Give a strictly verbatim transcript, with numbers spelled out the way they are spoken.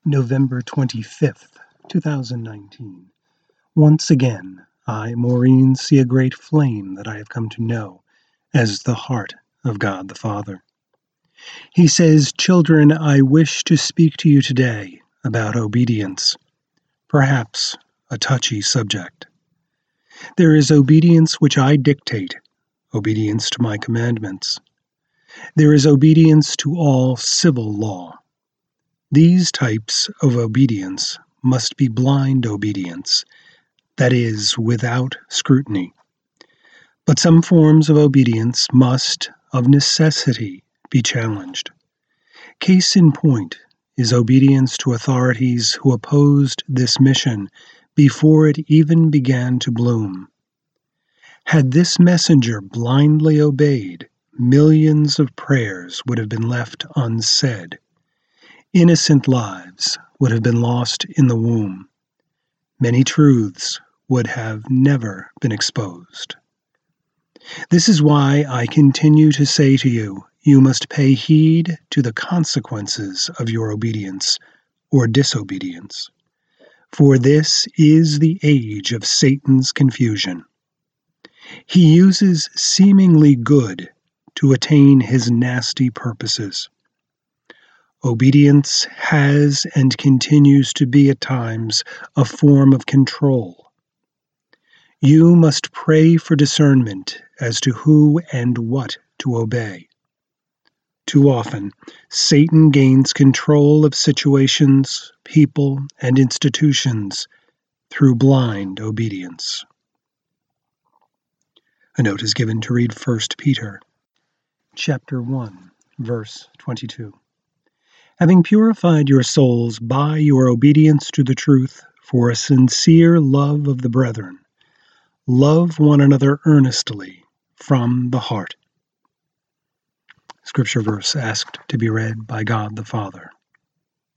November twenty-fifth, two thousand nineteen. Once again, I, Maureen, see a great flame that I have come to know as the heart of God the Father. He says, "Children, I wish to speak to you today about obedience, perhaps a touchy subject. There is obedience which I dictate, obedience to my commandments. There is obedience to all civil law. These types of obedience must be blind obedience, that is, without scrutiny. But some forms of obedience must, of necessity, be challenged. Case in point is obedience to authorities who opposed this mission before it even began to bloom. Had this messenger blindly obeyed, millions of prayers would have been left unsaid. Innocent lives would have been lost in the womb. Many truths would have never been exposed. This is why I continue to say to you, you must pay heed to the consequences of your obedience or disobedience. For this is the age of Satan's confusion. He uses seemingly good to attain his nasty purposes. Obedience has and continues to be at times a form of control. You must pray for discernment as to who and what to obey. Too often, Satan gains control of situations, people, and institutions through blind obedience. A note is given to read First Peter, chapter one, verse twenty-two. Having purified your souls by your obedience to the truth for a sincere love of the brethren, love one another earnestly from the heart. Scripture verse asked to be read by God the Father.